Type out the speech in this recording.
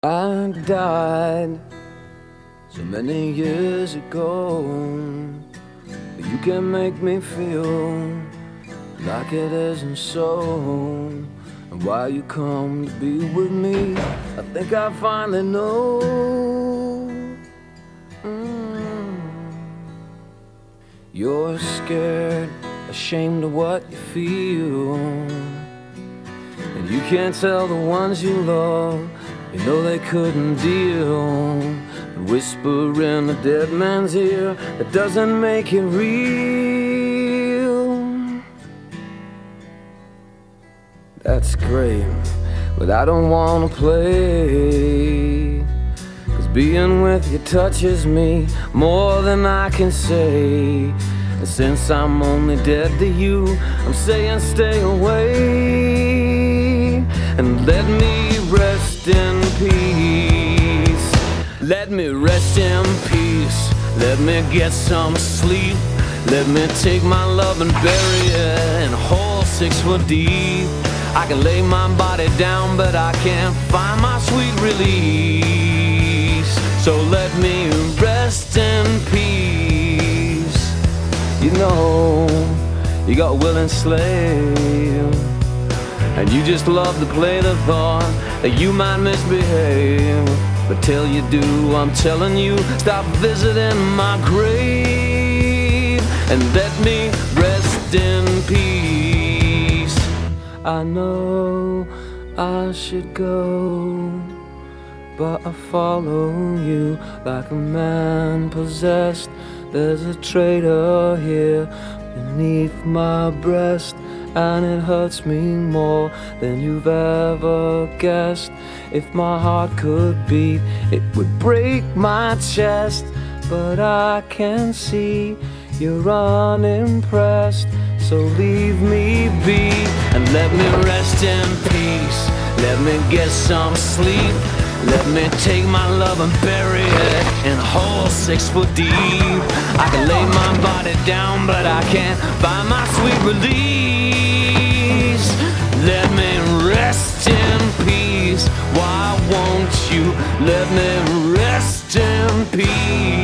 I died so many years ago, but you can make me feel like it isn't so. And why you come to be with me, I think I finally know. You're scared, ashamed of what you feel, and you can't tell the ones you love, you know they couldn't deal. But whisper in a dead man's ear, that doesn't make it real. That's great, but I don't wanna play, 'cause being with you touches me more than I can say. And since I'm only dead to you, I'm saying stay away. And let me rest in peace. Let me rest in peace. Let me get some sleep. Let me take my love and bury it in a hole 6 foot deep. I can lay my body down, but I can't find my sweet release. So let me rest in peace. You know, you got willing slave, and you just love to play the thought that you might misbehave. But till you do, I'm telling you, stop visiting my grave and let me rest in peace. I know I should go, but I follow you like a man possessed. There's a traitor here beneath my breast, and it hurts me more than you've ever guessed. If my heart could beat, it would break my chest. But I can see you're unimpressed, so leave me be and let me rest in peace. Let me get some sleep. Let me take my love and bury it in a hole 6 foot deep. I can lay my body down, but I can't find my sweet release. Let me rest in peace. Why won't you let me rest in peace?